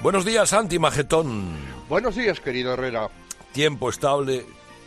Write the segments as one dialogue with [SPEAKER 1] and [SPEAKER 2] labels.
[SPEAKER 1] Buenos días, Santi Magetón.
[SPEAKER 2] Buenos días, querido Herrera.
[SPEAKER 1] Tiempo estable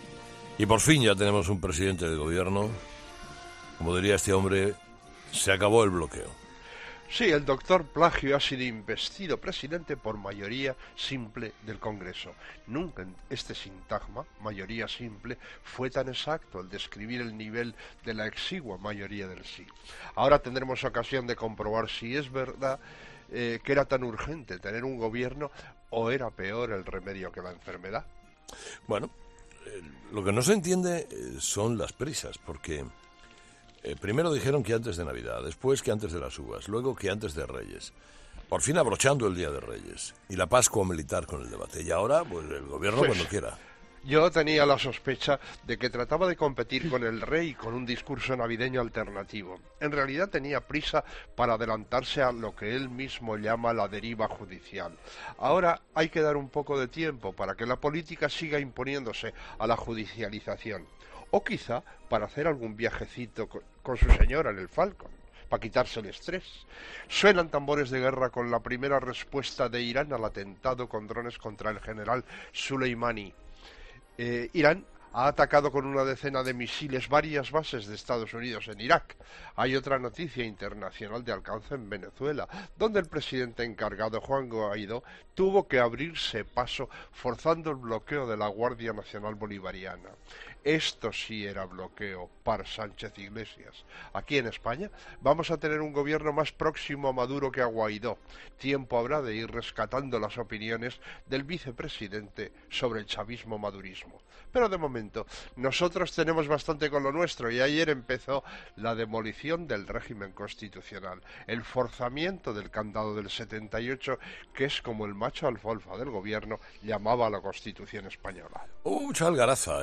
[SPEAKER 1] y por fin ya tenemos un presidente de gobierno. Como diría este hombre, se acabó el bloqueo.
[SPEAKER 2] Sí, el doctor Plagio ha sido investido presidente por mayoría simple del Congreso. Nunca este sintagma, mayoría simple, fue tan exacto al describir el nivel de la exigua mayoría del sí. Ahora tendremos ocasión de comprobar si es verdad que era tan urgente tener un gobierno o era peor el remedio que la enfermedad.
[SPEAKER 1] Bueno, lo que no se entiende son las prisas, porque primero dijeron que antes de Navidad, después que antes de las uvas, luego que antes de Reyes, por fin abrochando el Día de Reyes y la Pascua militar con el debate, y ahora pues el gobierno cuando quiera.
[SPEAKER 2] Yo tenía la sospecha de que trataba de competir con el rey con un discurso navideño alternativo. En realidad tenía prisa para adelantarse a lo que él mismo llama la deriva judicial. Ahora hay que dar un poco de tiempo para que la política siga imponiéndose a la judicialización. O quizá para hacer algún viajecito con su señora en el Falcon, para quitarse el estrés. Suenan tambores de guerra con la primera respuesta de Irán al atentado con drones contra el general Soleimani. Irán ha atacado con una decena de misiles varias bases de Estados Unidos en Irak. Hay otra noticia internacional de alcance en Venezuela, donde el presidente encargado, Juan Guaidó, tuvo que abrirse paso forzando el bloqueo de la Guardia Nacional Bolivariana. Esto sí era bloqueo para Sánchez Iglesias. Aquí en España vamos a tener un gobierno más próximo a Maduro que a Guaidó. Tiempo habrá de ir rescatando las opiniones del vicepresidente sobre el chavismo-madurismo. Pero de momento, nosotros tenemos bastante con lo nuestro y ayer empezó la demolición del régimen constitucional, el forzamiento del candado del 78, que es como el macho alfalfa del gobierno llamaba a la Constitución española.
[SPEAKER 1] Mucha algaraza,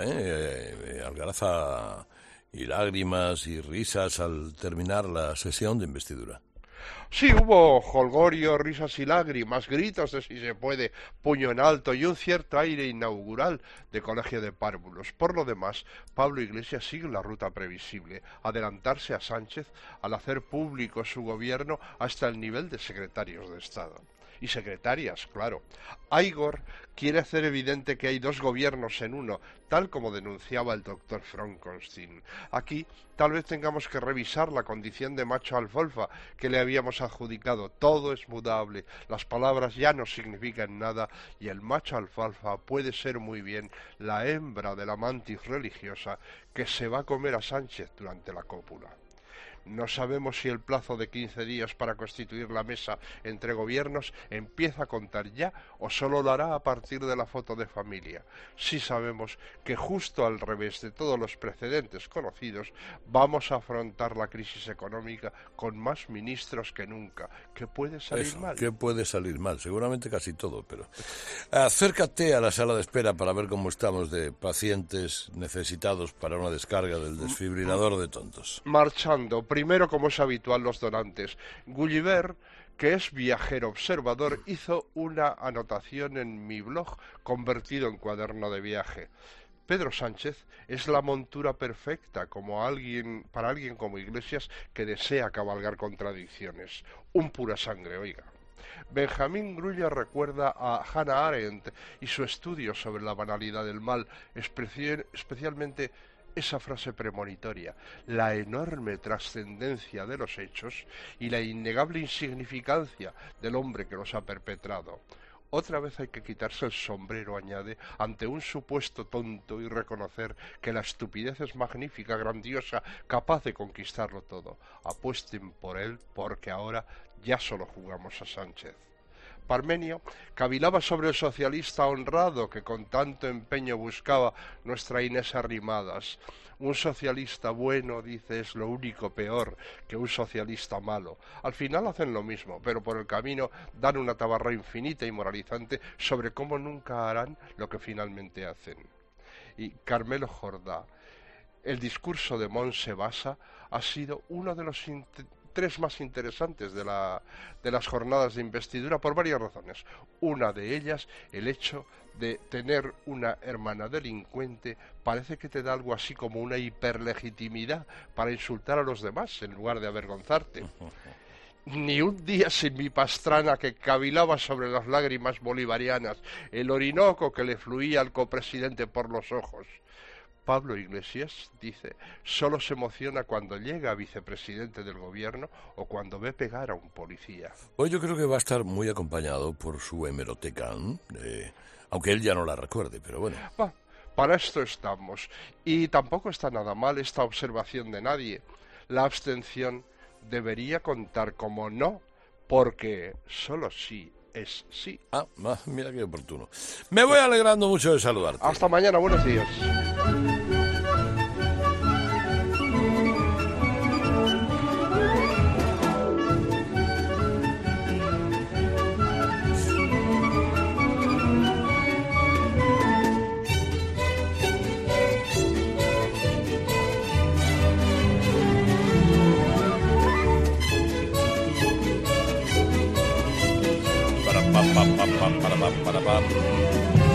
[SPEAKER 1] algaraza y lágrimas y risas al terminar la sesión de investidura.
[SPEAKER 2] Sí, hubo jolgorio, risas y lágrimas, gritos de si se puede, puño en alto y un cierto aire inaugural de colegio de párvulos. Por lo demás, Pablo Iglesias sigue la ruta previsible, adelantarse a Sánchez al hacer público su gobierno hasta el nivel de secretarios de Estado. Y secretarias, claro. Igor quiere hacer evidente que hay dos gobiernos en uno, tal como denunciaba el doctor Frankenstein. Aquí tal vez tengamos que revisar la condición de macho alfalfa que le habíamos adjudicado. Todo es mudable, las palabras ya no significan nada y el macho alfalfa puede ser muy bien la hembra de la mantis religiosa que se va a comer a Sánchez durante la cópula. No sabemos si el plazo de 15 días para constituir la mesa entre gobiernos empieza a contar ya o solo lo hará a partir de la foto de familia. Sí sabemos que justo al revés de todos los precedentes conocidos, vamos a afrontar la crisis económica con más ministros que nunca. ¿Qué puede salir mal?
[SPEAKER 1] ¿Qué puede salir mal? Seguramente casi todo, pero acércate a la sala de espera para ver cómo estamos de pacientes necesitados para una descarga del desfibrilador de tontos.
[SPEAKER 2] Marchando. Primero, como es habitual, los donantes. Gulliver, que es viajero observador, hizo una anotación en mi blog, convertido en cuaderno de viaje. Pedro Sánchez es la montura perfecta para alguien como Iglesias que desea cabalgar contradicciones. Un pura sangre, oiga. Benjamín Grulla recuerda a Hannah Arendt y su estudio sobre la banalidad del mal, especialmente esa frase premonitoria, la enorme trascendencia de los hechos y la innegable insignificancia del hombre que los ha perpetrado. Otra vez hay que quitarse el sombrero, añade, ante un supuesto tonto y reconocer que la estupidez es magnífica, grandiosa, capaz de conquistarlo todo. Apuesten por él porque ahora ya solo jugamos a Sánchez. Parmenio cavilaba sobre el socialista honrado que con tanto empeño buscaba nuestra Inés Arrimadas. Un socialista bueno, dice, es lo único peor que un socialista malo. Al final hacen lo mismo, pero por el camino dan una tabarra infinita y moralizante sobre cómo nunca harán lo que finalmente hacen. Y Carmelo Jordá, el discurso de Montse Basa ha sido uno de los tres más interesantes de las jornadas de investidura por varias razones. Una de ellas, el hecho de tener una hermana delincuente, parece que te da algo así como una hiperlegitimidad para insultar a los demás en lugar de avergonzarte. Ni un día sin mi Pastrana que cavilaba sobre las lágrimas bolivarianas, el Orinoco que le fluía al copresidente por los ojos. Pablo Iglesias, dice, solo se emociona cuando llega a vicepresidente del gobierno o cuando ve pegar a un policía.
[SPEAKER 1] Hoy yo creo que va a estar muy acompañado por su hemeroteca, aunque él ya no la recuerde, pero bueno.
[SPEAKER 2] Para esto estamos. Y tampoco está nada mal esta observación de nadie. La abstención debería contar como no, porque solo sí es sí.
[SPEAKER 1] Mira qué oportuno. Me voy alegrando mucho de saludarte.
[SPEAKER 2] Hasta mañana, buenos días.
[SPEAKER 1] Para pam.